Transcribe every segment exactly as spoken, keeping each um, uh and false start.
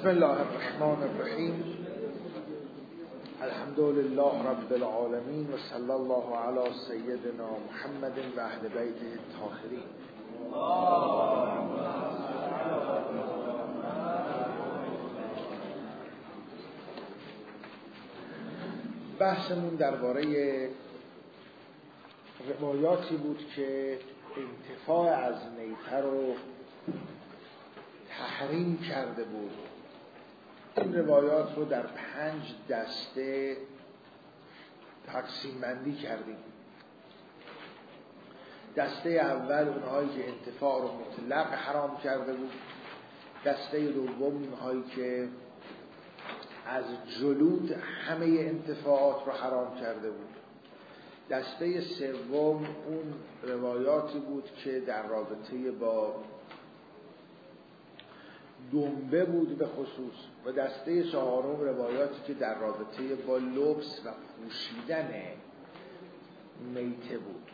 بسم الله الرحمن الرحیم. الحمد لله رب العالمین و صلی الله علی سیدنا محمد و اهل بیته الطاهرین. بحثمون درباره روایاتی بود که انتفاع از میته رو تحریم کرده بود. این روایات رو در پنج دسته تقسیم بندی کردیم. دسته اول اونهایی که انتفاع رو مطلق حرام کرده بود. دسته دوم اونهایی که از جلود همه انتفاعات رو حرام کرده بود. دسته سوم اون روایاتی بود که در رابطه با دنبه بود به خصوص، و دسته چهارم روایاتی که در رابطه با لبس و پوشیدن میته بود.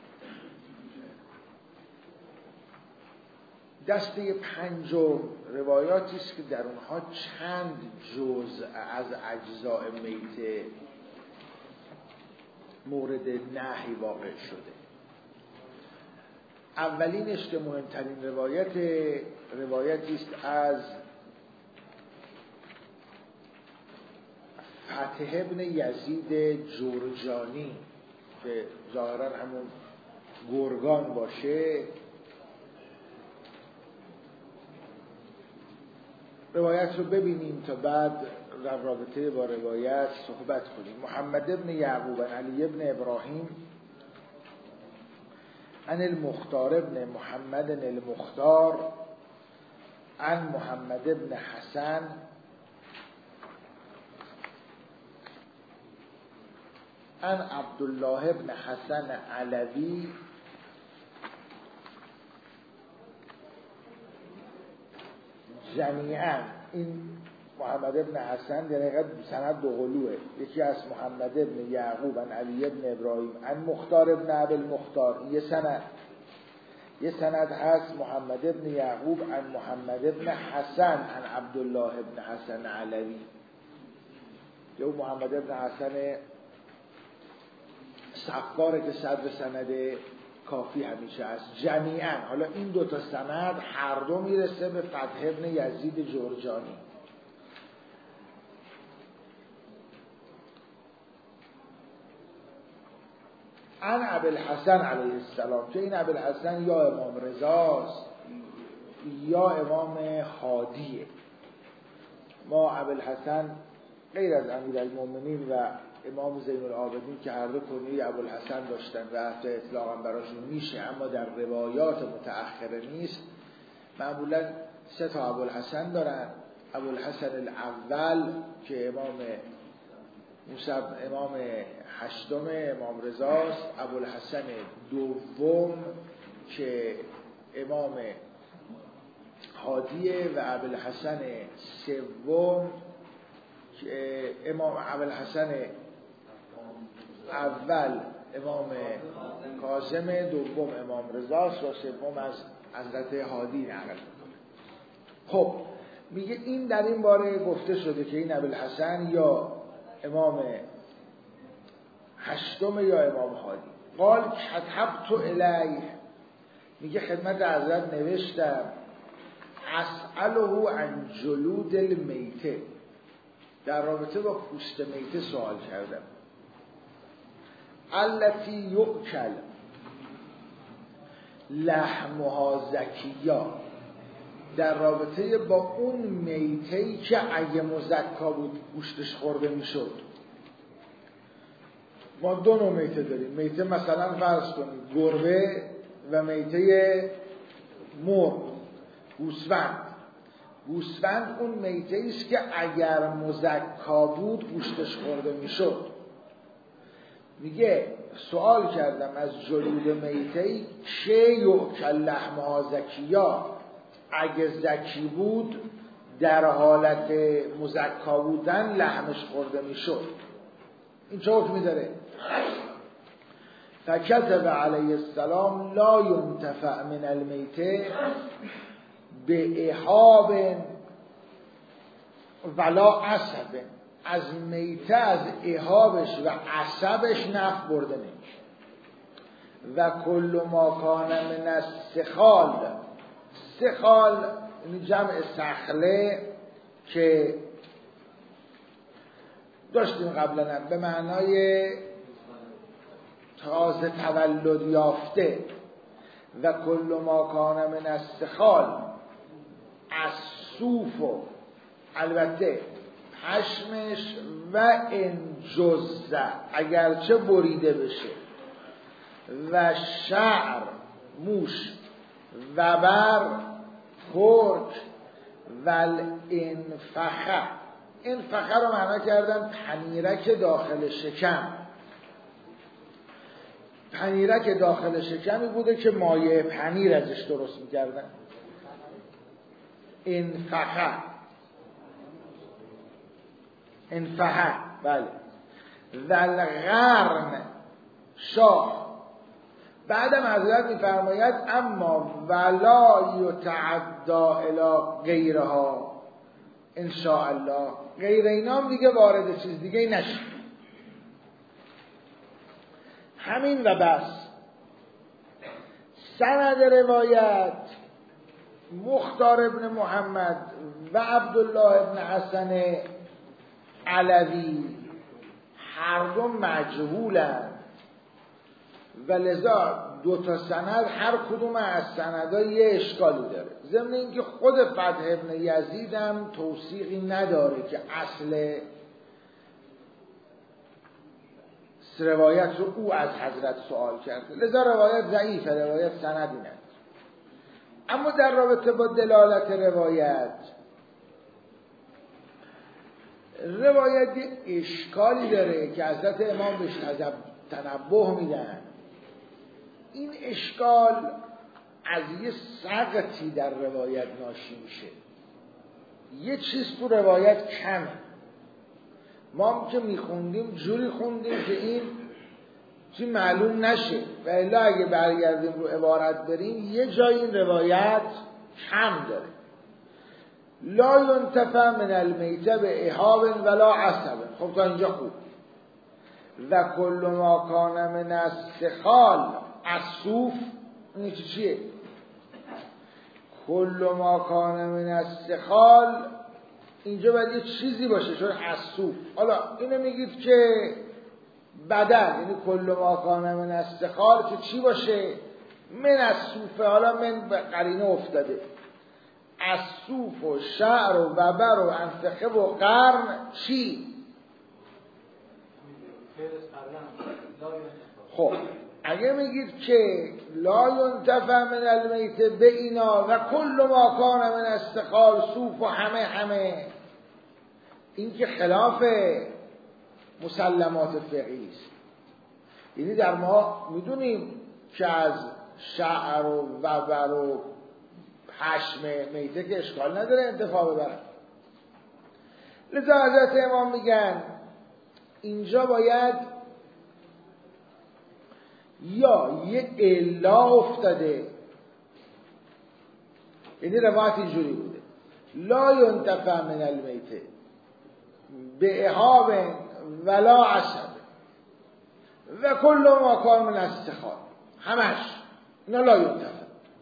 دسته پنجم روایاتی است که در اونها چند جزء از اجزاء میته مورد نهی واقع شده. اولینش که مهمترین روایت روایتی است از فتح ابن یزید جرجانی که ظاهرا همون گرگان باشه. روایت رو ببینیم تا بعد در رابطه با روایت صحبت کنیم. محمد ابن یعقوب علی ابن ابراهیم عن المختار ابن محمد المختار عن محمد ابن حسن عن عبدالله ابن حسن علوی جمیعا. این محمد ابن حسن در حقیقت سند دو قلوه. یکی از محمد ابن یعقوب عن علی ابن ابراهیم عن مختار ابن ابی المختار، یه سند یه سند هست محمد ابن یعقوب عن محمد ابن حسن عن عبدالله ابن حسن علوی. یه محمد ابن حسن صفاره که صدر سند کافی همیشه است. جمیعا حالا این دوتا سند هر دو میرسه به فتح ابن یزید جرجانی. عن ابوالحسن علیه السلام، که این ابوالحسن یا امام رضاست یا امام هادیه. ما ابوالحسن غیر از امیرالمومنین و امام زین العابدین که هر دو کنیه ابوالحسن داشتن و حتی اطلاقا براشون میشه، اما در روایات متأخره نیست. معمولا سه تا ابوالحسن دارن. ابوالحسن الاول که امام موسب امام هشتم امام رضاست، ابوالحسن دوم که امام هادیه، و ابوالحسن سوم که امام ابوالحسن اول امام کاظم، دوم امام رضاست و سوم از حضرت هادی نقل میکنه. خب میگه این در این باره گفته شده که این ابوالحسن یا امام هشتم یا امام هادی. قال کتبت الیه، میگه خدمت حضرت نوشتم اسأله عن جلود المیته، در رابطه با پوست میته سوال کردم. التی یؤکل لحمها زکیا، در رابطه با اون میته‌ای که اگه مزکا بود گوشتش خورده میشد. ما دو نوع میته داریم. میته مثلا فرض کنید گربه و میته مرغ، گوسفند. گوسفند اون میته است که اگر مزکا بود گوشتش خورده میشد. میگه سوال کردم از جلود میته‌ای که یؤکل لحمها زکیا، اگه زکی بود در حالت مزکا بودن لحمش خورده میشد. این چه حکمی داره؟ فکتب علیه السلام لا ینتفع من المیته به احاب ولا عصبه، از میته از اهابش و عصبش نفع برده نمیشه. و کل ما کان من السخال، سخال یعنی جمع سخله که داشتیم قبلا به معنای تازه تولد یافته. و کل ما کان من السخال، از صوف و البته پشمش و انجزه اگرچه بریده بشه، و شعر موش و بر کرک و الانفخه، انفخه رو معنا کردن پنیرک داخل شکم. پنیرک داخل شکمی بوده که مایه پنیر ازش درست میکردن. انفخه انفخه بله. و الغرن شاه. بعدم حضرت میفرماید اما ولا یتعدا الی غیرها ان شاء الله، غیر اینام دیگه وارد چیز دیگه نشه. همین و بس. سند روایت مختار ابن محمد و عبدالله ابن حسن علوی هر دو مجهولند و لذا دو تا سند هر کدوم از سندها یه اشکالی داره. ضمن اینکه خود فتح ابن یزید هم توثیقی نداره که اصل روایت رو او از حضرت سوال کرده، لذا روایت ضعیفه، روایت سندی نداره. اما در رابطه با دلالت روایت، روایت اشکالی داره که حضرت امام بهش تنبه میدن. این اشکال از یه سقطی در روایت ناشی میشه. یه چیز تو روایت کمه. ما هم که میخوندیم جوری خوندیم که این چی معلوم نشه، و الا اگه برگردیم رو عبارت بریم یه جای این روایت کم داره. لا ینتفع من المیته به اهاب ولا عصبه. خب تا اینجا خوب. و کل ما کان من السخال از صوف، این چی چیه؟ کل ما کان من السخال اینجا باید یه چیزی باشه چون از صوف. حالا اینو میگید که بدل، یعنی کل ما کان من السخال که چی باشه؟ من از صوفه. حالا من به قرینه افتاده. از صوف و شعر و وبر و انفخه و قرن چی؟ خب اگه میگید که لا ینتفع من المیت به اینا و کل ما کان من السخال صوف و همه همه، این که خلاف مسلمات فقهی است. یعنی در ما میدونیم که از شعر و وبر و پشم میته که اشکال نداره انتفاع ببرن. لذا حضرت امام میگن اینجا باید یا یه الا افتاده، یعنی روایت اینجوری بوده لا ینتفع من المیته به اهاب ولا عصب و کل ما کان من السخال، همش اینا لا ینتفع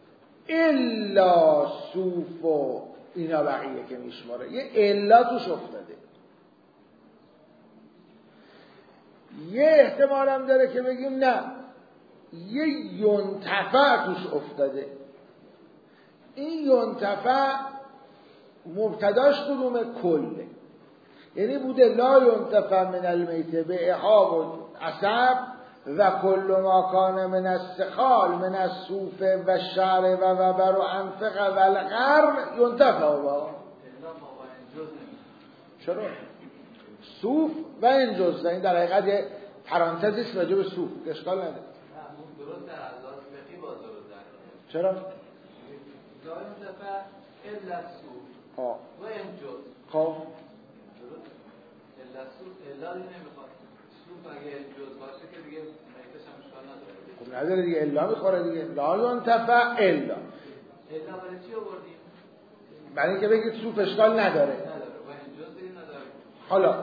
الا صوف و اینا بقیه که میشماره، یه الا توش افتاده. یه احتمال هم داره که بگیم نه یه ینتفع توش افتاده. این ینتفع مبتداش کدومه؟ کله، یعنی بوده لا ینتفع من المیته به اهاب و عصب و کل ما کان من السخال من الصوف و الشعر و وبر و انفق و القرن ینتفع با. چرا؟ صوف و انجز، این در حقیقت یه پرانتزی است راجع به صوف، اشکال نداره. درست در ازاز فقهی باز درست در چرا؟ لا ینتفع الا الصوف آه و انجز. خب الا الصوف الا نمیخواد. صوف اگه انجز باشه که دیگه میتش هم اشکال نداره. خب نداره دیگه، الا میخوره دیگه. لا ینتفع الا الا برای چی آوردیم؟ برای اینکه بگید صوف اشکال نداره. نداره و انجز حالا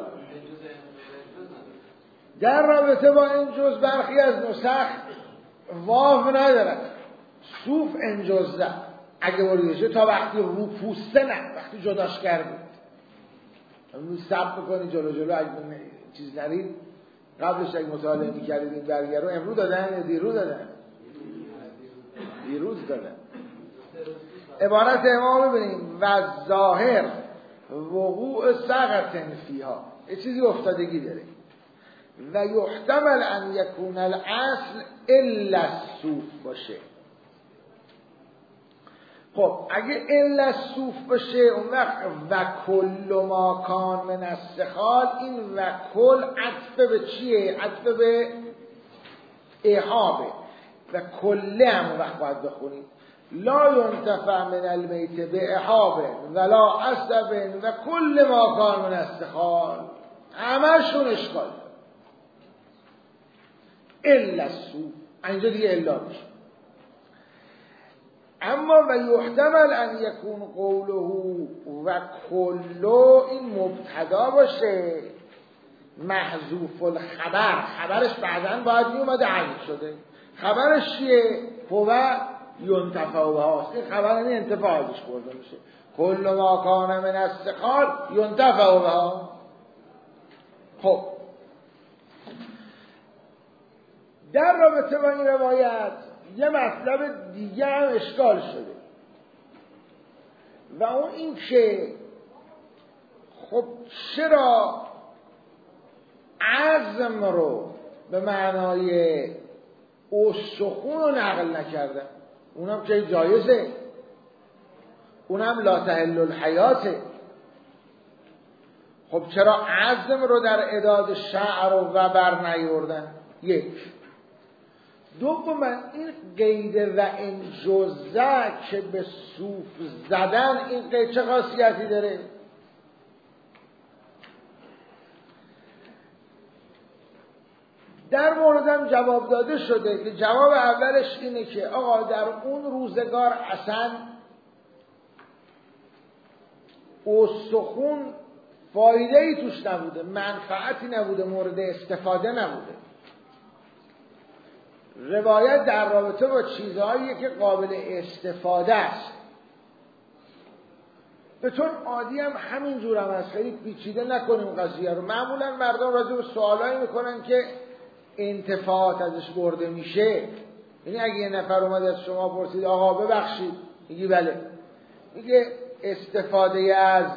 در رابطه با این جز برخی از نسخ واو ندارن، صوف انجزه اگه بریشه تا وقتی رو پوسته نه، وقتی جداش کردید امروز سب بکنی جلو جلو اگه چیز نرید قبلش اگه مطالعه میکردید این برگه رو امروز دادن یا دیرو دادن؟ دیروز دادن. عبارت امام ببینیم و ظاهر وقوع سقط فیها، یه چیزی افتادگی داره. و یحتمل ان یکون الاصل الا الصوف باشه. خب اگه الا الصوف باشه اون وقت و کل ما کان من السخال، این و کل عطف به چیه؟ عطف به احابه و کله هم وقت باید بخونیم. لا ینتفع من المیت به احابه ولا عصب و کل ما کان من السخال، همشون اشکال الا الصوف، اینجا دیگه الا میشه. اما و یحتمل ان یکون قوله و کلو این مبتدا باشه محذوف الخبر، خبرش بعداً باید میومده حذف شده. خبرش چیه؟ هو ینتفع بهاست، این خبر این انتفاع ازش برده میشه. کل ما کان من السخال ینتفع بها. خب در رابطه با این روایت یه مطلب دیگه هم اشکال شده و اون این که خب چرا عزم رو به معنای استخون رو نقل نکردن؟ اونم که جایزه، اونم لا تحل الحیاته. خب چرا عزم رو در اعداد شعر و بر نیوردن؟ یک. دوم این قید و این جزه که به صوف زدن، این قید چه خاصیتی داره؟ در موردم جواب داده شده که جواب اولش اینه که آقا در اون روزگار اصلا استخون فایده ای توش نبوده، منفعتی نبوده، مورد استفاده نبوده. روایت در رابطه با چیزهایی که قابل استفاده است. به طور عادی هم همین جور هم هست، خیلی پیچیده نکنیم قضیه رو. معمولا مردم راجع به سوالایی میکنن که انتفاعات ازش برده میشه. یعنی اگه یه نفر اومد از شما پرسید آقا ببخشید، میگی بله، میگه استفاده از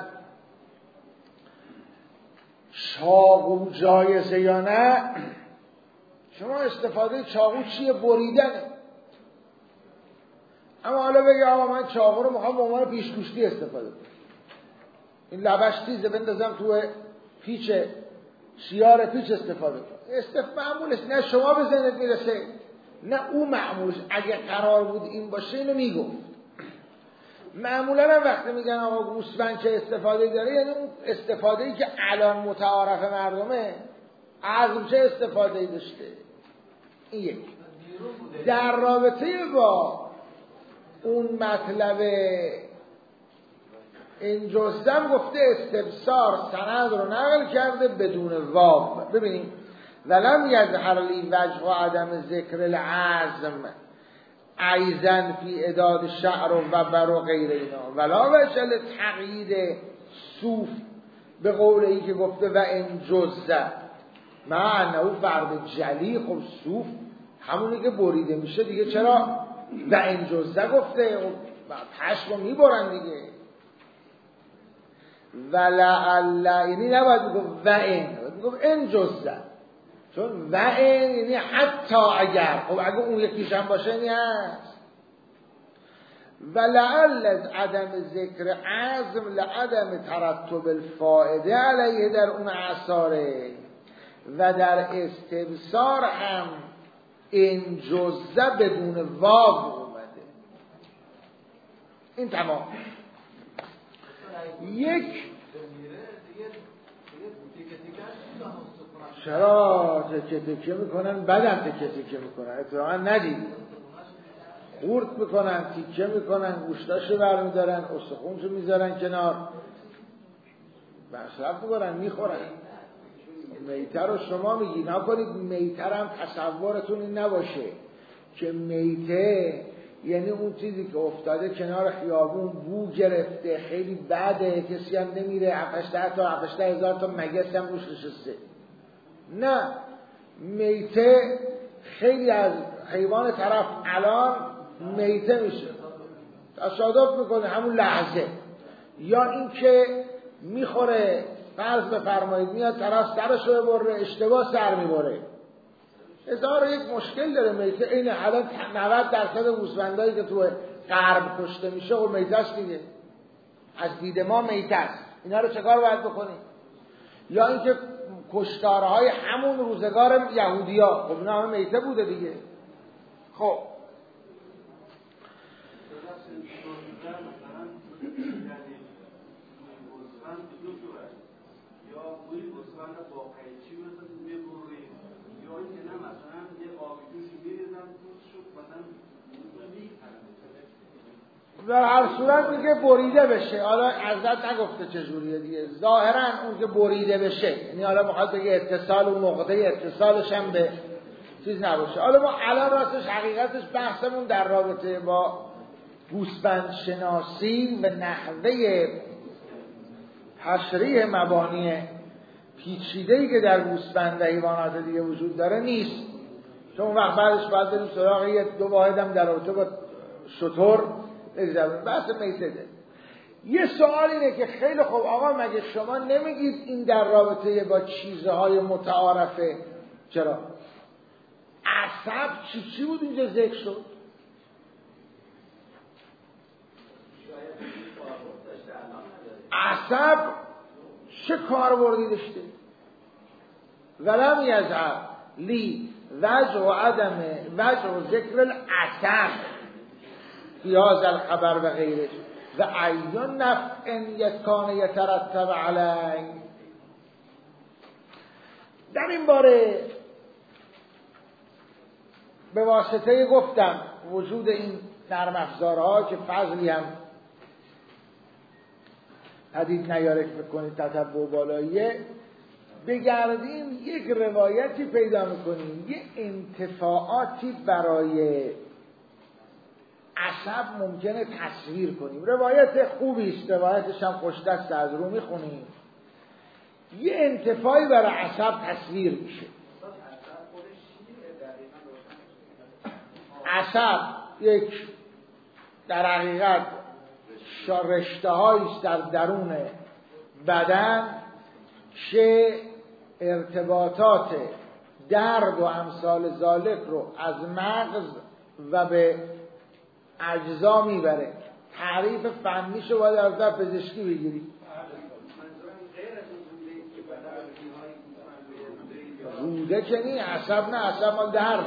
چاقو جایزه یا نه؟ شما استفاده چاقو چیه؟ بریدنه. اما حالا بگه آقا من چاقو رو میخوام به عنوان پیشگوشتی استفاده کنم، این لبش تیزه بندازم تو پیچ شیار پیچ استفاده کنم. استف معمولش نه شما به ذهنت میرسه نه او معمولش. اگه قرار بود این باشه اینو میگفت. معمولا هم وقتی میگن آقا گوسفند چه استفاده داره، یعنی اون استفاده‌ای که الان متعارف مردمه، عزم چه استفاده‌ای داشته. این یک. در رابطه با اون مطلب این جزم گفته استبصار سند رو نقل کرده بدون واو. ببینیم ولم یظهر لی وجه و عدم ذکر العزم ایزن فی اعداد شعر و بر و غیر اینا ولا وجه تقیید صوف به قول ای که گفته و این جزه معنی فرد جلی. خب صوف همونی که بریده میشه دیگه، چرا و این جزه گفته؟ پشم رو میبرن دیگه. ولعل یعنی نباید میگفت و این، باید میگفت این جزه، چون و این یعنی حتی اگر. خب اگه اون یکیش هم باشه یعنی هست. ولعل از عدم ذکر عزم لعدم ترتب الفائده علیه در اون اثاره و در استبصار هم این جزه بدون واو اومده. این تمام. یک چرا تکه تکه میکنن؟ بدم تکه تکه میکنن، اتفاقا ندید خورد میکنن، تیکه میکنن، گوشتاشو برمیدارن، استخونشو میذارن کنار. مصرف میکنن میخورن. میته رو شما میگی نکنید میته هم تصورتون این نباشه که میته یعنی اون چیزی که افتاده کنار خیابون بو گرفته خیلی بده کسی هم نمیره هفت تا هفت هزار تا مگس هم روش نشسته. نه، میته خیلی از حیوان طرف الان میته میشه تصادف میکنه همون لحظه، یا اینکه میخوره فرض بفرمایید میاد طرف سرشو ببره اشتباه سر میبره. هزار یک مشکل داره میته. این الان نود درصد گوسفندایی که تو غرب کشته میشه و میته است دیگه، از دید ما میته است. اینا رو چکار باید بکنیم؟ یا اینکه کشتارهای همون روزگار یهودیا، خب اینا همه میته بوده دیگه. خب در هر صورت میگه بریده بشه. حالا حضرت نگفته چجوریه دیگه، ظاهرا اون که بریده بشه یعنی حالا میخواد بگه اتصال و نقطه اتصالش هم به چیز نباشه. حالا ما الان راستش حقیقتش بحثمون در رابطه با گوسفند شناسی و نحوه تشریح مبانی پیچیده‌ای که در گوسفند و حیوانات دیگه وجود داره نیست، چون اون وقت بعدش باید بریم سراغ یه دو واحدم در رابطه با شتر بگذاریم. بحث میته. یه سوال اینه که خیلی خوب آقا مگه شما نمیگید این در رابطه با چیزهای متعارفه؟ چرا؟ عصب چی چی بود اینجا ذکر شد؟ عصب چه کاربردی داشته؟ ولم یذهب لی وجه و عدم وجه و ذکر العصب فی هذا الخبر و غیره و ایون نفع یکان یترتب علی. در این باره به واسطه گفتم وجود این نرم افزارها که فضلی هم حدید نیاره که بکنید تتبع بالاییه، بگردیم یک روایتی پیدا میکنیم، یک انتفاعاتی برای عصب ممکنه تصویر کنیم. روایت خوبی است، روایتش هم خوشدست از رو میخونیم. یه انتفاعی برای عصب تصویر میشه. عصب یک در حقیقت رشته هایی است در درون بدن که ارتباطات درد و امثال ذالک رو از مغز و به اجزا میبره. تعریف فنیشو باید از در پزشکی بگیری. روده که نی، عصب نه، عصب مال درده.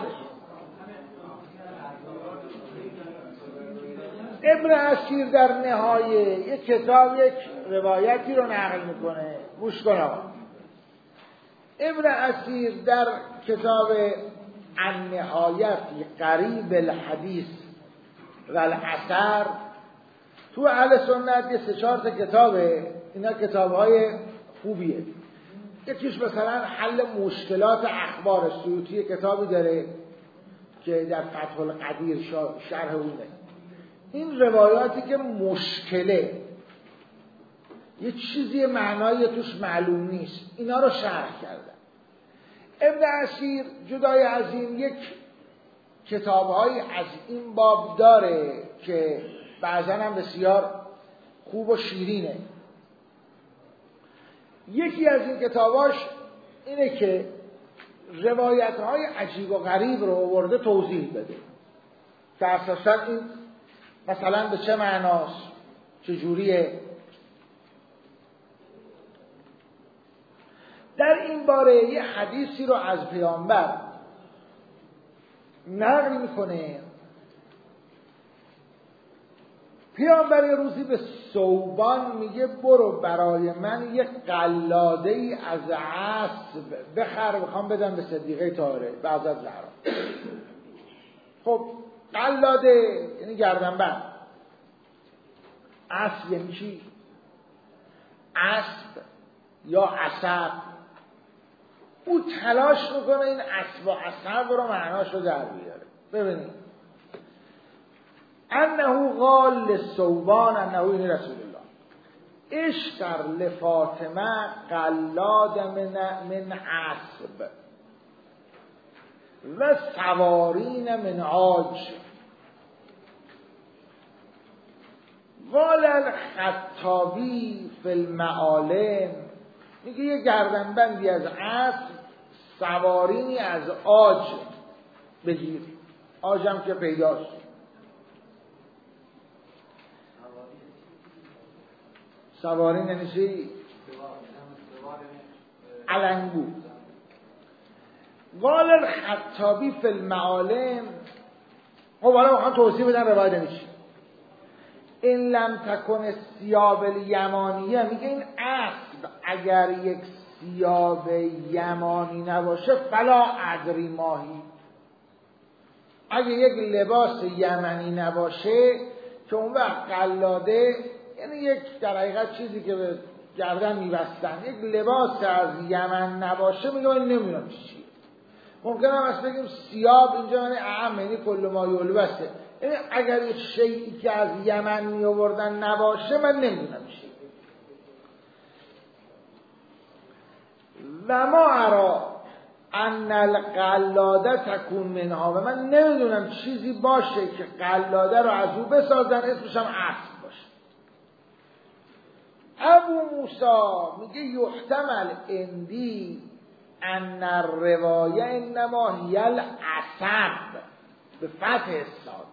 ابن اسیر در نهایه یک کتاب یک روایتی رو نقل میکنه، گوش کن آقا. ابن اسیر در کتاب النهایه فی قریب الحدیث و الاثر، تو اهل سنت یه سه چهار تا کتابه، اینا کتابهای خوبیه. یکیش مثلا حل مشکلات اخبار سیوطی کتابی داره که در فتح القدیر شرح اونه. این روایاتی که مشکله، یه چیزی معنایی توش معلوم نیست، اینا رو شرح کردن. ابن اسیر جدای از این یک کتاب‌های از این باب داره که بعضا هم بسیار خوب و شیرینه. یکی از این کتاباش اینه که روایت‌های عجیب و غریب رو آورده توضیح بده که اساساً این مثلا به چه معناست، چجوریه. در این باره یه حدیثی رو از پیامبر نقل میکنه. پیامبر یه روزی به ثوبان میگه برو برای من یک قلاده ای از اسب بخر، بخوام بدم به صدیقه طاهره بعد از زهرا. خب قلاده یعنی گردنبند. اسب یعنی چی؟ اسب یا عصب، او تلاش میکنه این عصب و عصب رو معناش رو در بیاره. ببینید انه قال لثوبان انه این رسول الله اشتر لفاطمه قلاد من من عصب و سوارین من عاج. قال الخطابی فی المعالم، میگه یه گردنبندی از عصب، سوارینی از عاج بگیر. عاجم که پیداست. سوارین یعنی چی؟ علنگو. قال الخطابی فی المعالم، خب حالا میخوام توضیح بدن روایت نمیشه. این لم تکن ثیاب الیمانیه، میگه این اسب اگر یک ثیاب یمانی نباشه فلا ادری ماهی، اگه یک لباس یمنی نباشه که اون وقت قلاده یعنی یک در حقیقت چیزی که به گردن میبستن، یک لباس از یمن نباشه میگه من نمیدونم چیه. ممکنه هم از بگیم ثیاب اینجا یعنی اعم، یعنی کل ما یلبسه، یعنی اگر یک شیئی که از یمن می آوردن نباشه من نمیدونم چیه. و ما ارا ان القلاده تکون منها، و من نمیدونم چیزی باشه که قلاده رو از او بسازن اسمش هم اسب باشه. ابو موسی میگه یحتمل اندی ان الروایه انما هی العصب به فتح الصاد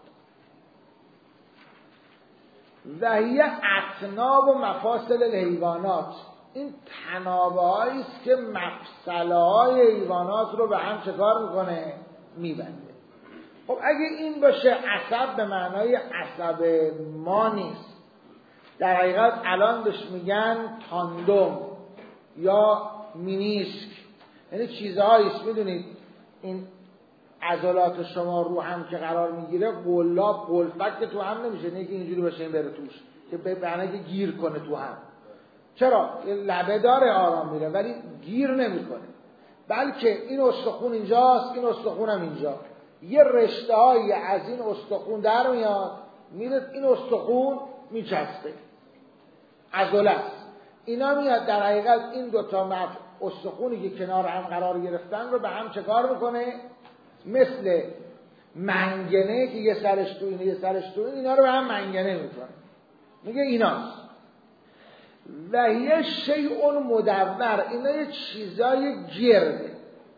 و هی اطناب و مفاصل الحیوانات، این تنابه هایی است که مفصله های حیوانات رو به هم چه کار میکنه؟ میبنده. خب اگه این باشه عصب به معنای عصب ما نیست، در حقیقت الان بهش میگن تاندوم یا مینیسک، یعنی چیزهایی است. میدونید این عضلات شما رو هم که قرار میگیره قلاب قلفک که تو هم نمیشه، نه که اینجوری باشه این بره توش که به معنی که گیر کنه تو هم. چرا؟ یه لبه داره آرام میره ولی گیر نمیکنه، بلکه این استخون اینجاست، این استخون هم اینجا، یه رشته هایی از این استخون در میاد میره این استخون میچسبه، عضله است. اینا میاد در حقیقت این دوتا مف استخونی که کنار هم قرار گرفتن رو به هم چه کار میکنه؟ مثل منگنه که یه سرش تو اینه یه سرش تو این، اینا رو به هم منگنه میکنه. میگه ایناست. و یه شیء مدور، اینا یه چیزای گرده.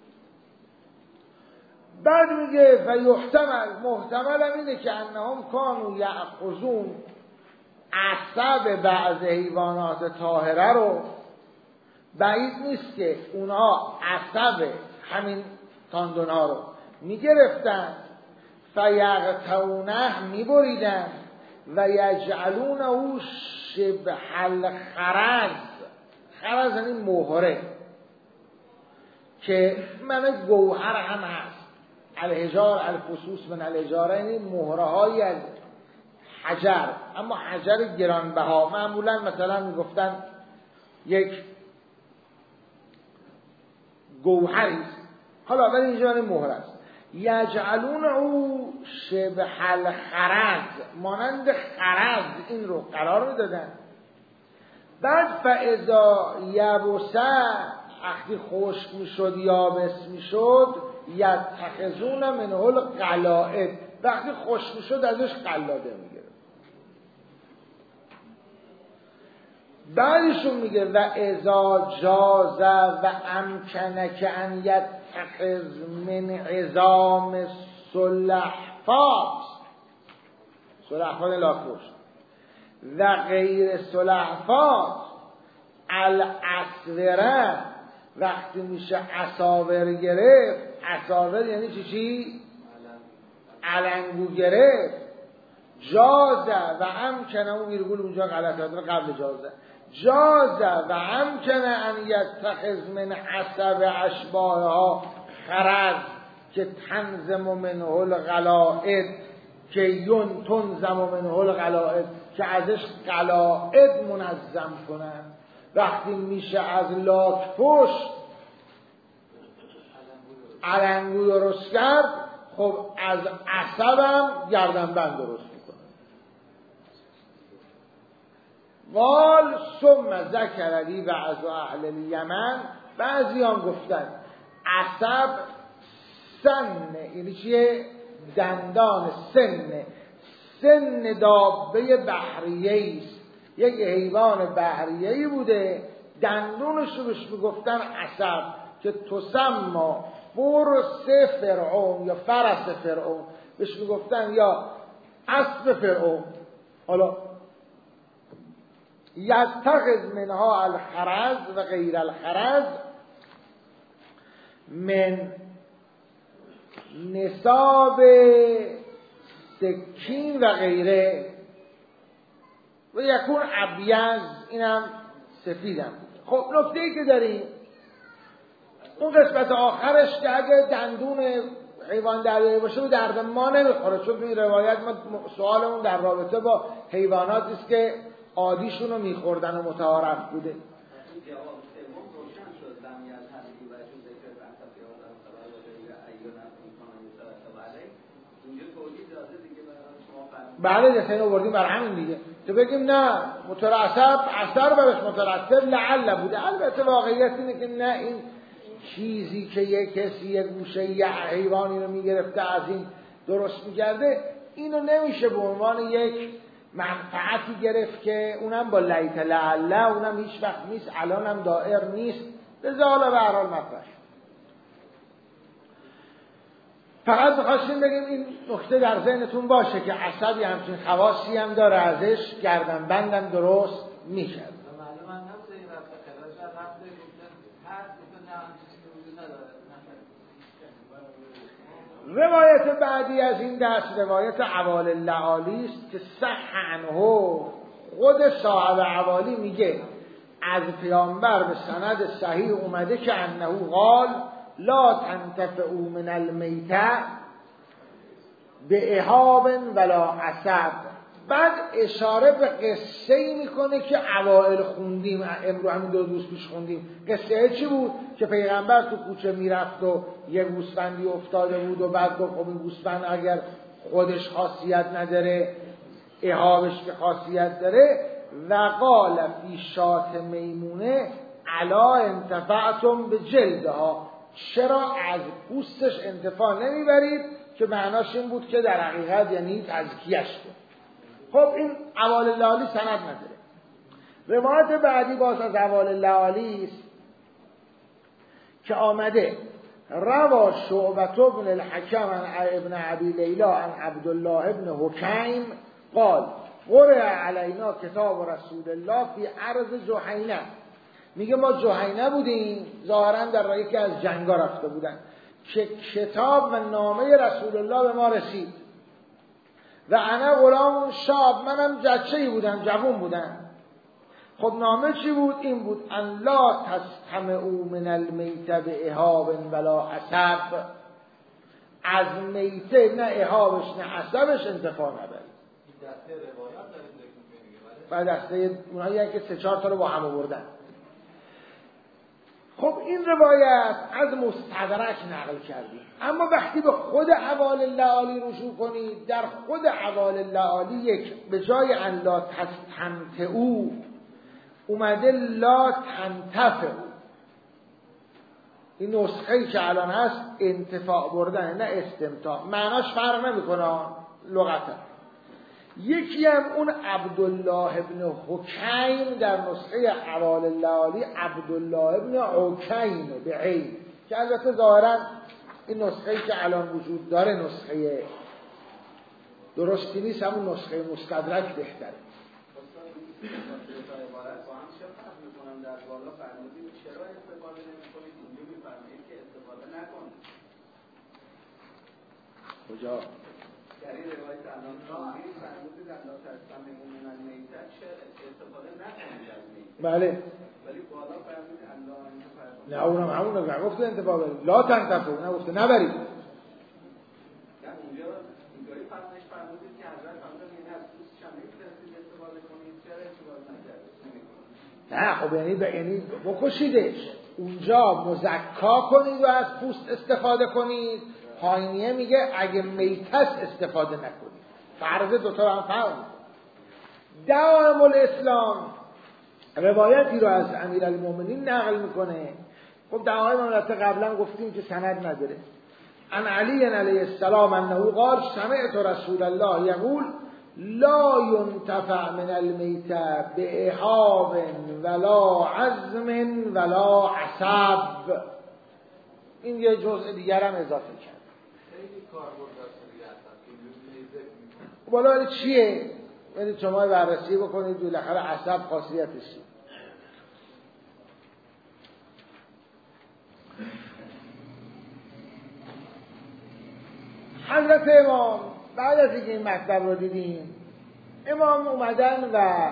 بعد میگه فیحتمل، محتمل هم اینه که انهم کانوا یأخذون عصب بعض حیوانات طاهره رو، بعید نیست که اونها عصب همین تاندونا رو میگرفتن، فیقطعونه میبریدن و یجعلونه شبه الخرز. خرز یعنی مهره که من گوهر هم هست، الحجار الفصوص من الحجاره، یعنی مهره های از حجر، اما حجر گرانبها. معمولا مثلا میگفتن یک گوهری است، حالا ولی اینجا یعنی مهره است. یجعلون او شبه الخرز، مانند خرز این رو قرار میدادن. بعد فاذا یبسه، وقتی خشک میشد یابس میشد، یتخذون منه القلائد، وقتی خشک میشد ازش قلاده میگیره. بعدشون میگه و اذا جاز و امکنک ان یتخذ من عظام سلحفات، سلحفات لاکوش و غیر سلحفات الاسوره، وقتی میشه اساور گرفت. اساور یعنی چی چی؟ علنگو گرفت. جازه و امکنه، اون ویرگول اونجا غلطه قبل جازه، جازه و امکنه ان یتخذ من عصب اشباهها خرز که تنظم منه القلائد، که یون تنظم منه القلائد، که ازش قلائد منظم کنن. وقتی میشه از لاک پشت علنگو درست کرد، خب از عصبم گردنبند درست میکنه. قال ثم ذکر لی بعض اهل الیمن، بعضی هم گفتن عصب سن، یعنی چیه؟ دندان سن. سن دابه بحریه‌ای است، یک حیوان بحریه‌ای بوده، دندونش رو بهش میگفتن عصب، که تسمى فرس فرعون یا فرس فرعون، بهش میگفتن یا اسب فرعون. حالا یتخذ منها الخرز و غیر الخرز من نصاب سکین و غیره و یکون ابیض، اینم سفیدم. خب نکته ای که داریم اون قسمت آخرش که اگه دندون حیوان دریایی باشه به درد ما نمیخوره، چون تو این روایت ما سوالمون در رابطه با حیواناتی است که عادیشون رو میخوردن و متعارف بوده. بله دیگه اینو آوردیم برای همین دیگه، تو بگیم نه مترتب اثر برش مترتب لعل بوده. البته واقعیت اینه که نه، این چیزی که یک کسی یک گوشه یه حیوانی رو میگرفته از این درست میکرده، اینو نمیشه به عنوان یک منفعتی گرفت که اونم با لیت لعل، اونم هیچ وقت نیست، الانم دائر نیست. لذا حالا به هر حال مطرح شد. فقط بخواستیم بگیم این نکته در ذهنتون باشه که عصبی همچین خواصی هم داره، ازش گردنبندم درست میشه. روایت بعدی از این دست روایت عوال اللعالی است که صح عنه، خود صاحب عوالی میگه از پیامبر به سند صحیح اومده که انه قال لا تنتفعوا من المیتة به اهاب ولا عصب. بعد اشاره به قصه ای میکنه که اوائل خوندیم، امرو همین دو روز پیش خوندیم. قصه چی بود؟ که پیغمبر تو کوچه میرفت و یه گوسفندی افتاده بود و بعد گفت خب این گوسفند اگر خودش خاصیت نداره، اهابش که خاصیت داره، و قال فی شات میمونه الا انتفعتم به جلدها، چرا از پوستش انتفاع نمیبرید؟ که معناش این بود که در حقیقت یعنی تزکیه‌اش بود. خب این عوال اللعالی سند نداره. روایت بعدی باز از عوال اللعالی است که آمده روا شعبة بن الحکم عن ابن ابی لیلا عن عبدالله ابن حکیم قال قرأ علینا کتاب رسول الله فی ارض جحینه. میگه ما جحینه بودیم، ظاهرا در یکی از جنگا رفته بودن، که کتاب و نامه رسول الله به ما رسید و انا غلام شاب، منم جچه‌ای بودم، جوان بودم. خب نامه چی بود؟ این بود ان لا تستمعوا من المیتة به اهاب ولا عصب، از میته نه اهابش نه عصبش انتفاع نبرید. بعد دسته اونایی که سه چهار تا رو با هم آوردن. خب این روایت از مستدرک نقل کردیم، اما وقتی به خود عوال اللعالی رجوع کنید، در خود عوال اللعالی یک به جای ان لا تستمتعوا اومده لا تنتفعوا. این نسخه‌ای که الان هست انتفاع بردن نه استمتاع، معناش فرق نمیکنه لغتا. یکی هم اون عبدالله ابن حکیم در نسخه عوال اللعالی عبدالله ابن حکیم به عین، که البته ظاهرا این نسخه‌ای که الان وجود داره نسخه درستی نیست، همون نسخه مستدرک بهتره. کجا؟ در این روایت الان خوندید فرمودید الله تعالی من المیتة استفاده نکنید از میتة. بله. ولی بالا فرمودید الله انتفاع. نه اونم همون رو گفته انتفاع برید. لا تنتفعوا، نه گفته نبرید. نه اونجا اینجوری فرمایش فرمودید که حضرت فرمودن این از پوستش هم نمیتونید استفاده کنید، چرا استفاده نکردید؟ نه خب یعنی یعنی بکشیدش، اونجا مزکا کنید و از پوست استفاده کنید. پایینیه میگه اگه میتس استفاده نکنید. فرض دوتا هم فرق میکنه. دعائم الاسلام روایتی رو از امیرالمومنین نقل میکنه. خب دعائم البته قبلا گفتیم که سند نداره. عن علی علیه السلام انه قال سمعت رسول الله یقول لا ينتفع من المیتة باهاب ولا عظم ولا عصب. این یه جزء دیگر هم اضافه کرد. خیلی کاربرد داره. بالا چیه؟ برید شما بررسی بکنید بالاخره عصب خاصیتش چیه. حضرت امام بعد از اینکه این مطلب رو دیدیم، امام اومدن و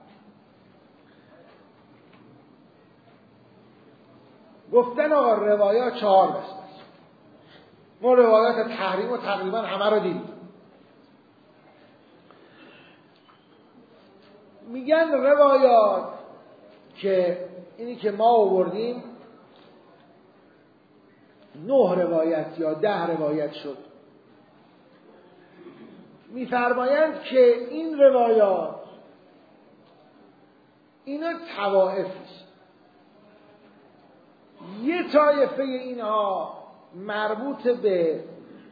گفتن آقا روایات چهار دسته است. ما روایات تحریم و تقریبا همه رو دیدیم. میگن روایات که اینی که ما آوردیم نه روایت یا ده روایت شد. میفرمایند که این روایات اینا طوائفیست. یه طایفه اینها مربوط به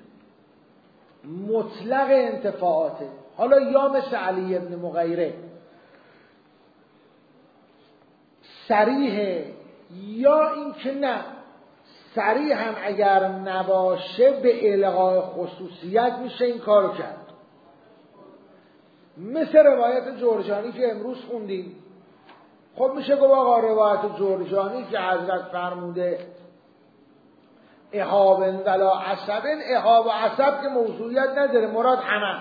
مطلق انتفاعاته، حالا یا مثل علی ابن مغیره صریحه، یا این که نه صریح هم اگر نباشه به الغای خصوصیت میشه این کارو کرد. مثل روایت جرجانی که امروز خوندیم. خب میشه گفت آقا روایت جرجانی که حضرت فرموده اهاب ولا عصب، اهاب و عصب که موضوعیت نداره، مراد همه.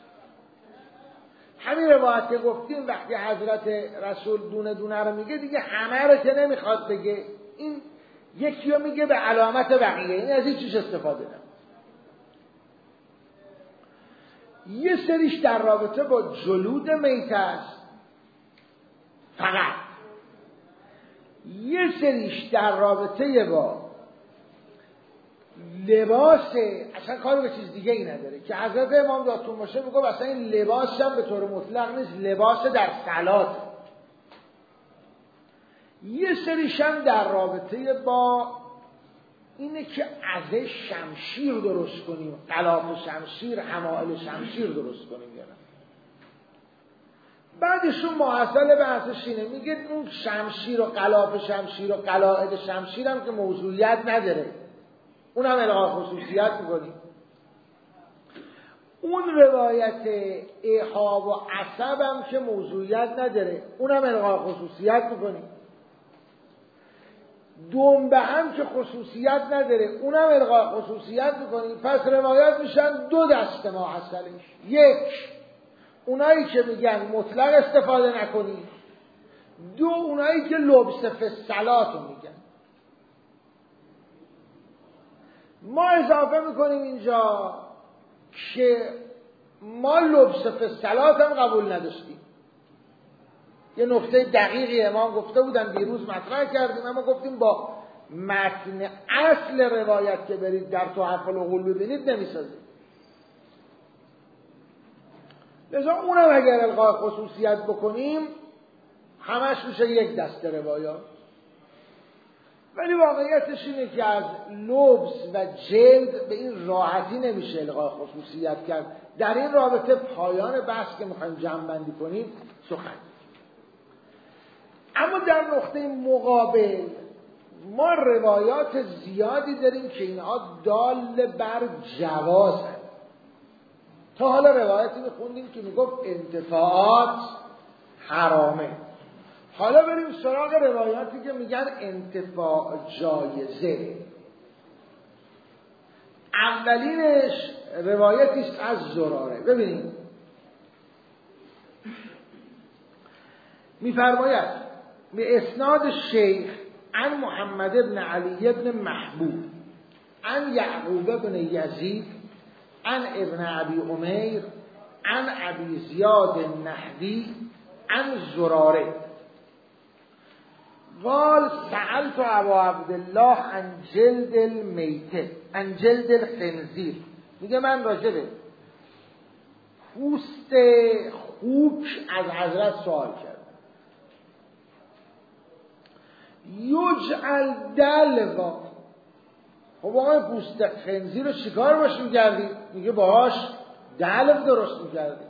همین روایت که گفتیم وقتی حضرت رسول دونه دونه رو میگه دیگه همه رو که نمیخواد بگه، این یکی رو میگه به علامت بقیه، این از این چیز استفاده نمید. یه سریش در رابطه با جلود میته است فقط، یه سریش در رابطه با لباس، اصلا کاری به چیز دیگه ای نداره که حضرت امام دادتون باشه میگه اصلا این لباس هم به طور مطلق نیست، لباس در صلات. یه سریش هم در رابطه با اینه که ازش شمشیر درست کنیم، غلاف شمشیر، حمائل شمشیر درست کنیم. یا نه بعدشون محصل بحثش اینه، میگه اون شمشیر و غلاف شمشیر و قلاعد شمشیر هم که موضوعیت نداره، اون هم الغای خصوصیت میکنیم. اون روایت اهاب و عصب هم که موضوعیت نداره، اون هم الغای خصوصیت میکنیم. دنبه هم که خصوصیت نداره، اونم الغای خصوصیت میکنیم. پس روایت میشن دو دسته محصلش. یک اونایی که میگن مطلق استفاده نکنید، دو اونایی که لبس فصلات رو میگن. ما اضافه میکنیم اینجا که ما لبس فصلات هم قبول نداشتیم. یه نکته دقیقی امام گفته بودن، دیروز مطرح کردیم، اما گفتیم با متن اصل روایت که برید در تحف العقول ببینید نمیسازید. لذا اونم اگر الغای خصوصیت بکنیم همش میشه یک دسته روایات. ولی واقعیتش اینه که از لبس و جلد به این راحتی نمیشه الغای خصوصیت کرد. در این رابطه پایان بحث که میخوایم جمع بندی کنیم سخن. اما در نقطه مقابل ما روایات زیادی داریم که اینها دال بر جوازن. تا حالا روایتی میخوندیم که میگفت انتفاعات حرامه. حالا بریم سراغ روایاتی که میگن انتفاع جایزه. اولینش روایتی است از زراره. ببینید میفرماید به اسناد شیخ عن محمد بن علی بن محبوب عن یعقوب بن یزید عن ابن ابی عمیر عن ابی زیاد النحوی عن زراره قال سألت ابا عبدالله عن جلد المیته عن جلد الخنزیر، میگه من راجع به پوست خوک از حضرت سوال کردم. یجعل دلوا، خب آقای پوست خنزیر رو چیکار باش می‌کردی؟ میگه باهاش دلو درست می‌کردی.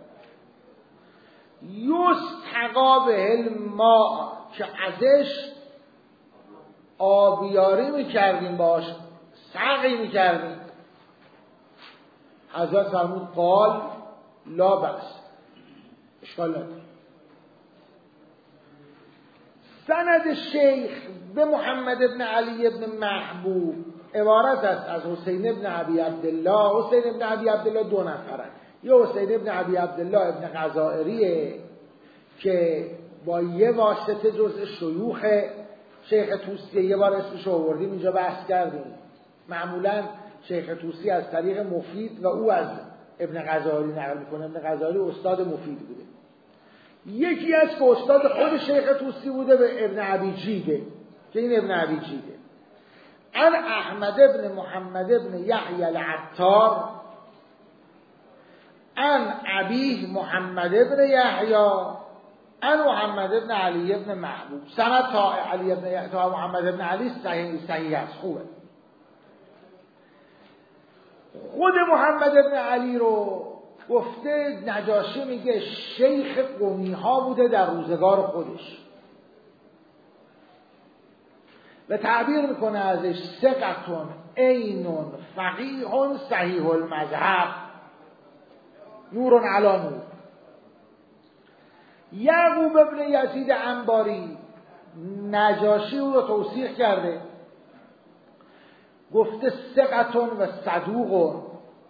یستقا به الماء، که ازش آبیاری می‌کردیم، باهاش سقی می‌کردیم. حضرت فرمود قال لا بأس، اشکال نداره. سند شیخ به محمد ابن علی ابن محبوب عبارت است از حسین ابن ابی عبدالله. حسین ابن ابی عبدالله دو نفرن، یه حسین ابن ابی عبدالله ابن غزائریه که با یه واسطه جزء شیوخ شیخ طوسیه، یه بار اسمش رو آوردیم اینجا بحث کردیم. معمولا شیخ طوسی از طریق مفید و او از ابن غزائری نقل میکنه. ابن غزائری استاد مفید بوده. یکی از که استاد خود شیخ طوسی بوده به ابن ابی جیده، که این ابن ابی جیده. ان احمد ابن محمد ابن یحیی العطار ان ابیه محمد ابن یحیی ان محمد ابن علی ابن محبوب. سند تا علی ابن یحیی تا محمد ابن علی صحیح صحیح است، خوبه. خود محمد ابن علی رو گفته نجاشی میگه شیخ قومی ها بوده در روزگار خودش و تعبیر میکنه ازش ثقتون عینون فقیهون صحیح المذهب نورون علی نور. یعقوب ابن یزید انباری نجاشی او رو توصیح کرده، گفته ثقتون و صدوقون.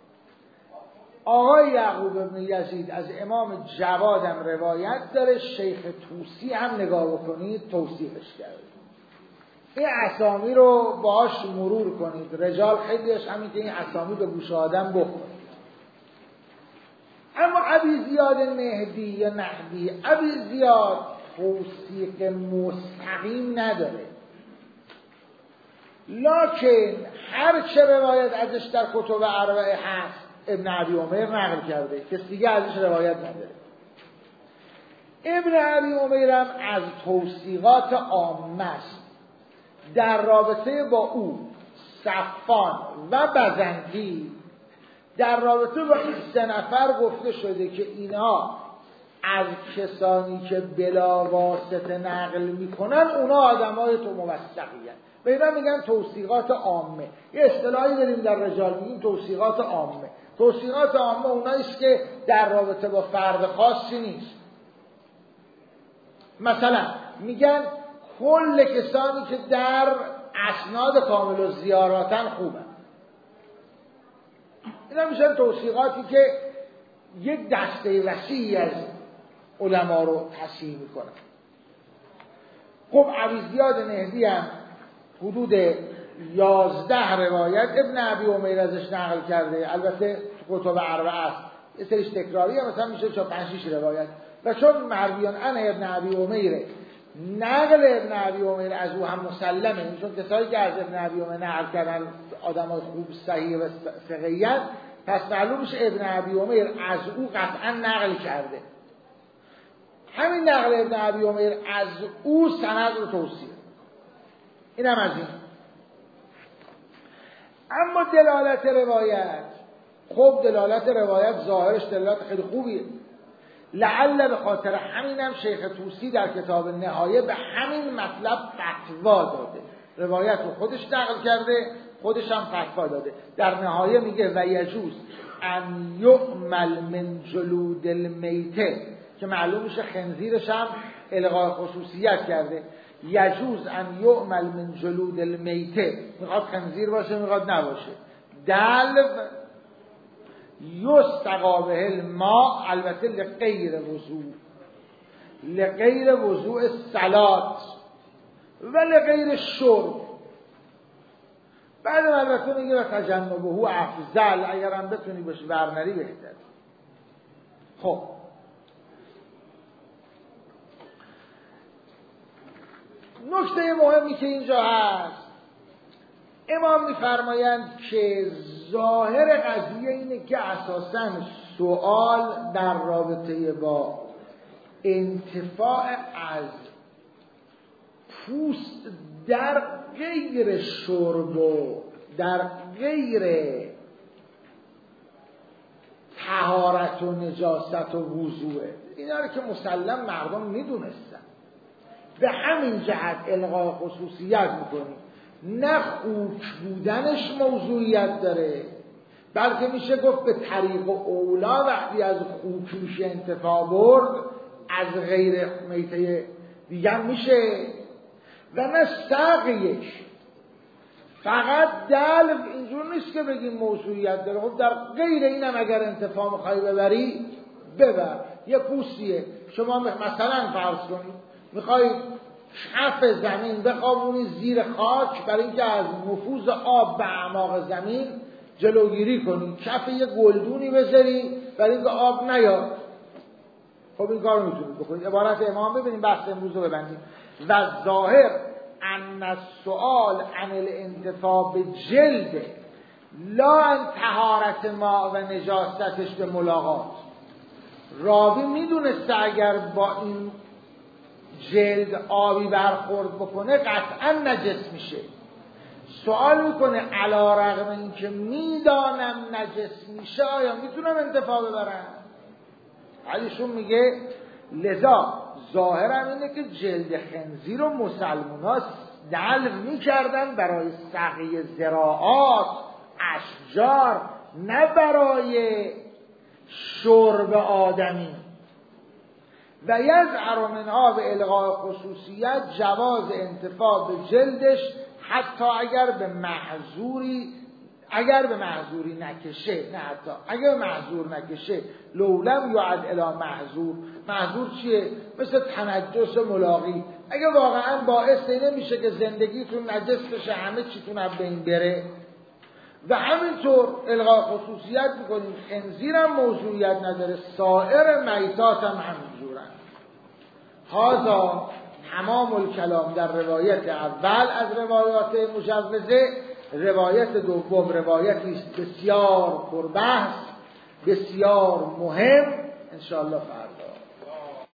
آقای یعقوب ابن یزید از امام جوادم روایت داره، شیخ طوسی هم نگاه بکنید توصیفش کرده. این اسامی رو باهاش مرور کنید، رجال خیلیش همین که این اسامی به گوش آدم بخورید. اما ابی زیاد مهدی یا نحوی، ابی زیاد توصیف مستقیم نداره، لکن هر چه روایت ازش در کتب اربعه هست ابن ابی عمر نقل کرده، کسی دیگه ازش روایت نداره. ابن ابی عمر هم از توثیقات عامه است. در رابطه با او صفان و بزنگی در رابطه با این سه نفر گفته شده که اینها از کسانی که بلا واسطه نقل میکنن اونا آدمای تو موثقی هستند. به اینا میگن توثیقات عامه. یه اصطلاحی داریم در رجال میگیم توثیقات عامه. توثیقات عامه اوناییست که در رابطه با فرد خاصی نیست. مثلا میگن کل کسانی که در اسناد کامل و زیاراتن خوبن. اینا میشن توثیقاتی که یک دسته وسیعی از علما رو تصحیح میکنن. خب ابی زیاد نهدی هم حدود یازده روایت ابن ابی عمر ازش نقل کرده، البته تو کتب اربعه است، یه سریش تکراریه، مثلا میشه چون پنج شش روایت. و چون مرویان ان ابن ابی عمر نقل ابن ابی عمر از او هم مسلمه، چون کسایی که از ابن ابی عمر نقل کردن آدمای خوب صحیح و ثقی‌اند، پس معلوم میشه ابن ابی عمر از او قطعا نقل کرده. همین نقل ابن ابی عمر از او سند رو توصیه. اینم از این. اما دلالت روایت، خب دلالت روایت ظاهرش دلالت خیلی خوبیه. لعل به خاطر همینم شیخ طوسی در کتاب نهایه به همین مطلب فتوا داده. روایت رو خودش نقل کرده، خودش هم فتوا داده. در نهایه میگه و یجوز ان یعمل من جلود المیته، که معلوم میشه خنزیرش هم الغای خصوصیت کرده. یجوز ان یعمل من جلود المیته، میخواد خنزیر باشه میخواد نباشه. دلو یستقا به الماء، البته لغیر وضوء، لغیر وضوء صلات و لغیر شرب. بعد البته میگه و تجنبه افضل، اگرم بتونی بهش ورنری بهتر. خب نکته مهمی که اینجا هست، امام میفرمایند که ظاهر قضیه اینه که اساساً سوال در رابطه با انتفاع از پوست در غیر شرب و در غیر طهارت و نجاست و وضوعه. اینا رو که مسلم مردم میدونستن، به همین جهت الغای خصوصیت میکنیم. نه خوک بودنش موضوعیت داره، بلکه میشه گفت به طریق اولا وقتی از خوک میشه انتفاع برد، از غیر میته دیگر میشه. و نه ساقیش فقط دلو اینجور نیست که بگیم موضوعیت داره. خب در غیر اینم اگر انتفاع میخوای ببری ببر. یه پوستیه، شما مثلا فرض کنید میخوای کف زمین بخوابونی زیر خاک برای اینکه از نفوذ آب به اعماق زمین جلوگیری کنی، کف یه گلدونی بذاری برای اینکه آب نیاد. خب این کار میتونید بکنید. عبارت امام ببینیم، بحث امروز رو ببندیم. و ظاهر ان السؤال عن الانتفاع به جلد لا ان طهارت ما و نجاستش به ملاقات. راوی میدونسته اگر با این جلد آبی برخورد بکنه قطعا نجس میشه. سوال میکنه علی رغم اینکه میدانم نجس میشه آیا میتونم انتفاع ببرم؟ علیشون میگه لذا ظاهرم اینه که جلد خنزیر و مسلمونا دلو میکردن برای سقی زراعات اشجار، نه برای شرب آدمی. و یظهر منها به الغاء خصوصیت جواز انتفاع به جلدش حتی اگر به محظوری اگر به محظوری نکشه، نه حتی اگر به محظور نکشه، لولم یعد الی محظور. محظور چیه؟ مثل تنجس ملاقی. اگه واقعا باعث نمیشه که زندگیتون نجس بشه، همه چیتون از بین بره. و همینطور الغاء خصوصیت میکنیم. خنزیرم موضوعیت نداره، سایر میتات هم همینجورن. هذا تمام الکلام در روایت اول از روایات مجوزه. روایت دوم روایتی است بسیار پربحث، بسیار مهم. انشاءالله فردا